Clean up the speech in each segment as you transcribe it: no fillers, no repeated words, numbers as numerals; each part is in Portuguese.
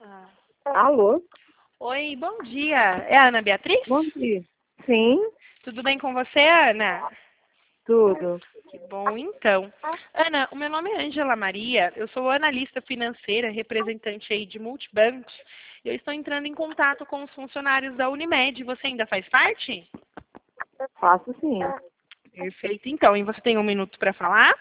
Ah. Alô? Oi, bom dia. É a Ana Beatriz? Bom dia. Sim, Tudo bem com você, Ana? tudo. Que bom, então. Ana, o meu nome é Ângela Maria, eu sou analista financeira, representante aí de multibancos. Eu estou entrando em contato com os funcionários da Unimed. Você ainda faz parte? Faço sim. Perfeito, então. E você tem um minuto para falar?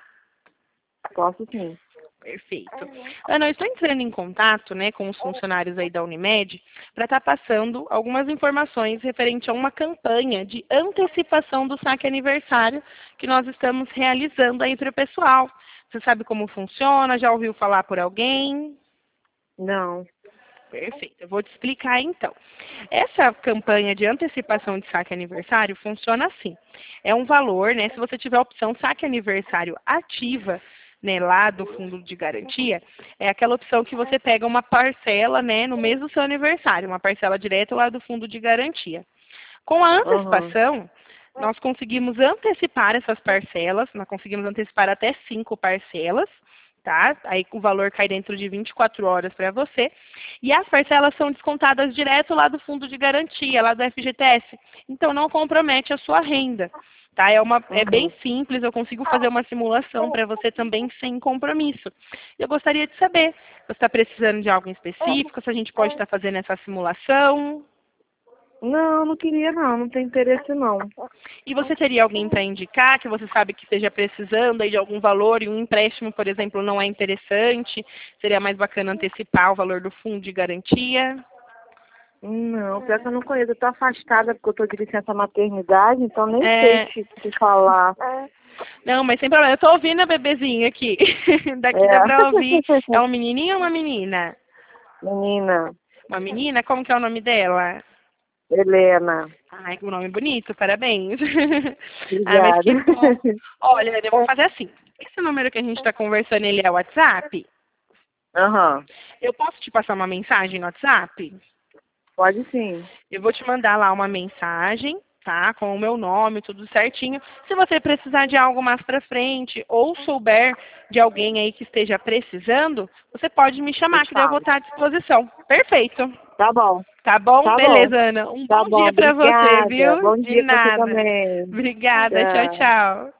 Posso sim. Perfeito. Ana, eu estou entrando em contato, né, com os funcionários aí da Unimed para estar passando algumas informações referente a uma campanha de antecipação do saque aniversário que nós estamos realizando aí para o pessoal. Você sabe como funciona? Já ouviu falar por alguém? Não. Perfeito, eu vou te explicar então. Essa campanha de antecipação de saque aniversário funciona assim. É um valor, né? Se você tiver a opção saque aniversário ativa, né, lá do fundo de garantia, é aquela opção que você pega uma parcela, né, no mês do seu aniversário, uma parcela direta lá do fundo de garantia. Com a Aham. antecipação, nós conseguimos antecipar essas parcelas, nós conseguimos antecipar até 5 parcelas, tá? Aí o valor cai dentro de 24 horas para você. E as parcelas são descontadas direto lá do fundo de garantia, lá do FGTS. Então não compromete a sua renda. Tá? É bem Uhum. simples, eu consigo fazer uma simulação para você também sem compromisso. Eu gostaria de saber, você está precisando de algo em específico, se a gente pode estar fazendo essa simulação? Não, não queria não, não tem interesse não. E você teria alguém para indicar que você sabe que esteja precisando aí de algum valor e um empréstimo, por exemplo, não é interessante? Seria mais bacana antecipar o valor do fundo de garantia? Não, pior que eu não conheço. Eu tô afastada porque eu tô de licença maternidade, então nem sei É, te falar. não, mas sem problema. Eu tô ouvindo a bebezinha aqui. Daqui dá É. pra ouvir. É um menininho ou uma menina? Menina, Uma menina? Como que é o nome dela? Helena. Ai, que nome bonito, parabéns. Ah, mas Obrigada. que bom. Olha, eu vou fazer assim. Esse número que a gente está conversando, ele é o WhatsApp? Aham. Eu posso te passar uma mensagem no WhatsApp? Pode sim. Eu vou te mandar lá uma mensagem, tá? Com o meu nome, tudo certinho. Se você precisar de algo mais pra frente ou souber de alguém aí que esteja precisando, você pode me Eu chamar, te que daí eu vou falo. estar à disposição. Perfeito. Tá bom. Tá bom? Tá bom. Beleza, Ana. Um Tá bom bom. dia pra você, Obrigada. viu? Bom De dia pra você nada. também. Obrigada. Tchau, Tchau. tchau.